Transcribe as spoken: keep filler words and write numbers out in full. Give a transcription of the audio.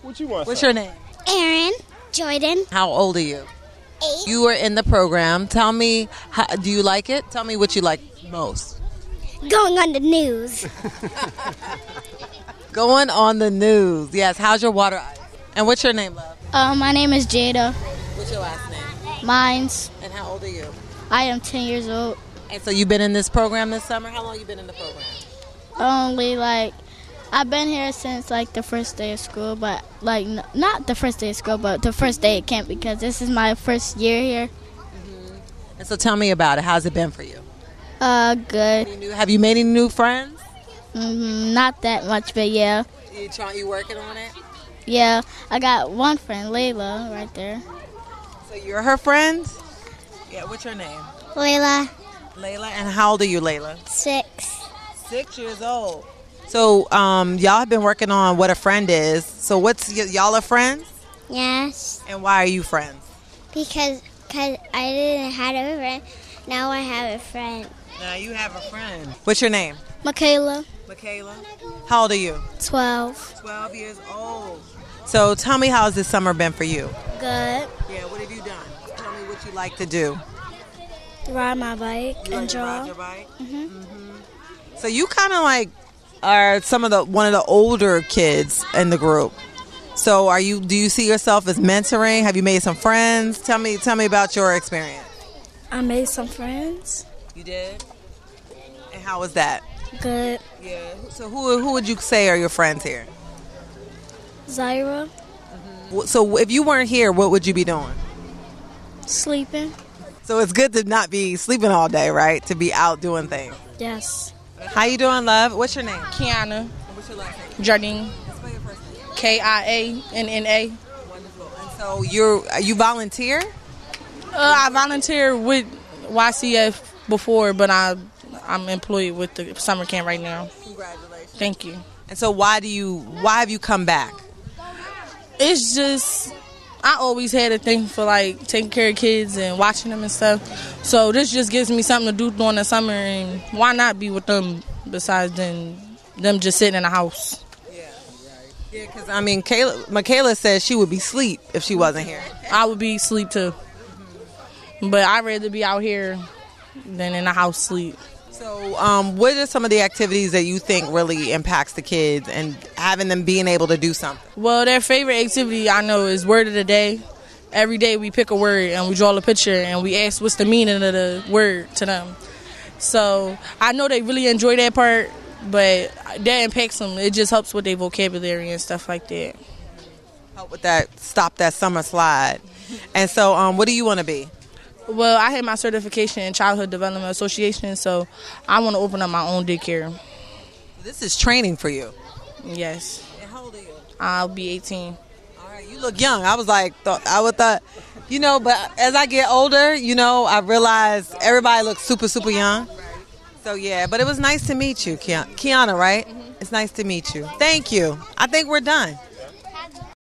What you want? What's son? your name? Aaron. Jordan. How old are you? Eight. You were in the program. Tell me, how, do you like it? Tell me what you like most. Going on the news. Going on the news. Yes. How's your water ice? And what's your name, love? Uh, my name is Jada. What's your last name? Mine's. And how old are you? I am ten years old. And so you've been in this program this summer? How long you been in the program? Only like I've been here since like the first day of school, but like n- not the first day of school, but the first day at camp because this is my first year here. Mm-hmm. And so tell me about it. How's it been for you? Uh, good. Any new, have you made any new friends? Mm, not that much, but yeah, You trying? You working on it? yeah. I got one friend, Layla, right there. So you're her friend? Yeah. What's your name? Layla. Layla. And how old are you, Layla? Six. Six years old. So um, y'all have been working on what a friend is. So what's y- y'all are friends? Yes. And why are you friends? Because cause I didn't have a friend. Now I have a friend. Now you have a friend. What's your name? Michaela. Michaela. How old are you? twelve. Twelve years old. So tell me, how's this summer been for you? Good. Yeah. What have you done? Tell me what you like to do. Ride my bike You and like to ride draw. your bike? Mm-hmm. So you kind of like are some of the one of the older kids in the group. So are you? Do you see yourself as mentoring? Have you made some friends? Tell me. Tell me about your experience. I made some friends. You did. And how was that? Good. Yeah. So who who would you say are your friends here? Zyra. So if you weren't here, what would you be doing? Sleeping. So it's good to not be sleeping all day, right? To be out doing things. Yes. How you doing, love? What's your name? Kiana What's your last name? Jardine, Spell your first name. K I A N N A. Wonderful. And so you're you volunteer? Uh, I volunteered with Y C F before, but I I'm employed with the summer camp right now. Congratulations. Thank you. And so why do you why have you come back? It's just I always had a thing for like taking care of kids and watching them and stuff. So this just gives me something to do during the summer, and why not be with them besides than them just sitting in the house. Yeah. Yeah, because I mean, Kayla, Michaela said she would be asleep if she wasn't here. I would be asleep too, but I'd rather be out here than in the house sleep. So, um, what are some of the activities that you think really impacts the kids and having them being able to do something? Well, their favorite activity I know is word of the day. Every day we pick a word and we draw a picture and we ask what's the meaning of the word to them. So I know they really enjoy that part, but that impacts them. It just helps with their vocabulary and stuff like that. Help with that, stop that summer slide. And so, um, what do you want to be? Well, I had my certification in Childhood Development Association, so I want to open up my own daycare. This is training for you. Yes. And how old are you? I'll be eighteen. All right, you look young. I was like, th- I would thought, you know, but as I get older, you know, I realize everybody looks super, super young. So, yeah, but it was nice to meet you, Kiana, Kiana right? Mm-hmm. It's nice to meet you. Thank you. I think we're done.